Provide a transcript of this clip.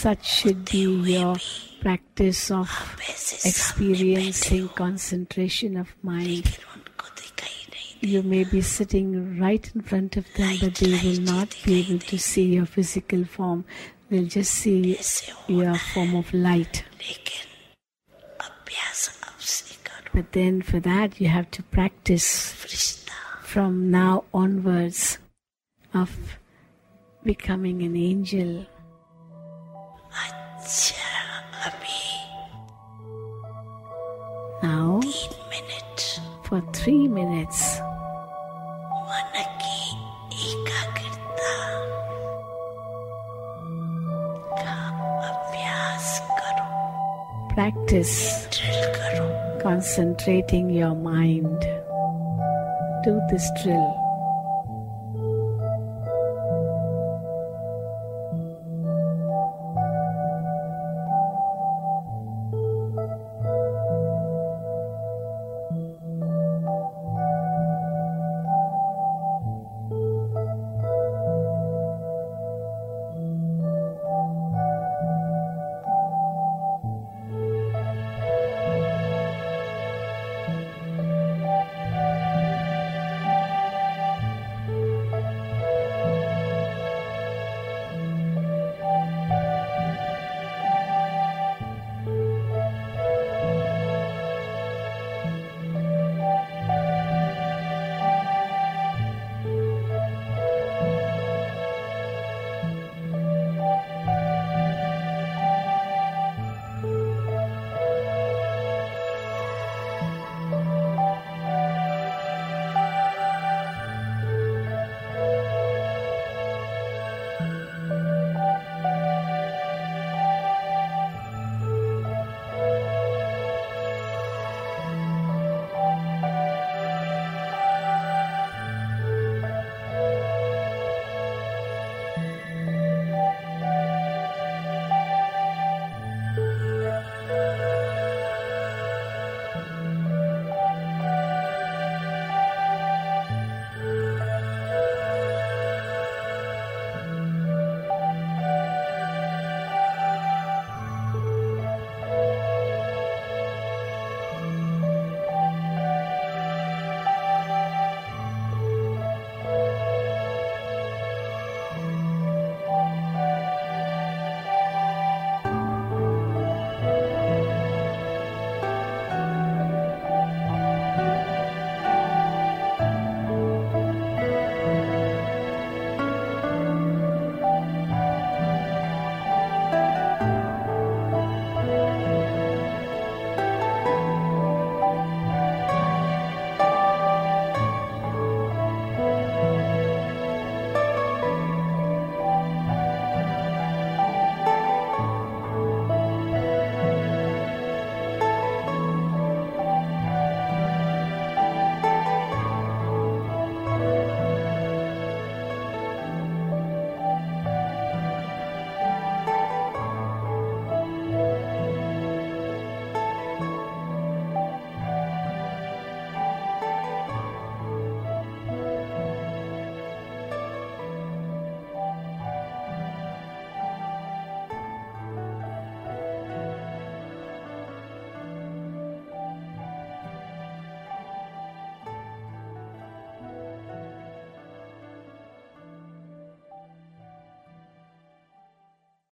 such should be your practice of experiencing concentration of mind. You may be sitting right in front of them, but they will not be able to see your physical form. They'll just see your form of light. But then for that you have to practice from now onwards of becoming an angel. Now, for 3 minutes, practice concentrating your mind. Do this drill.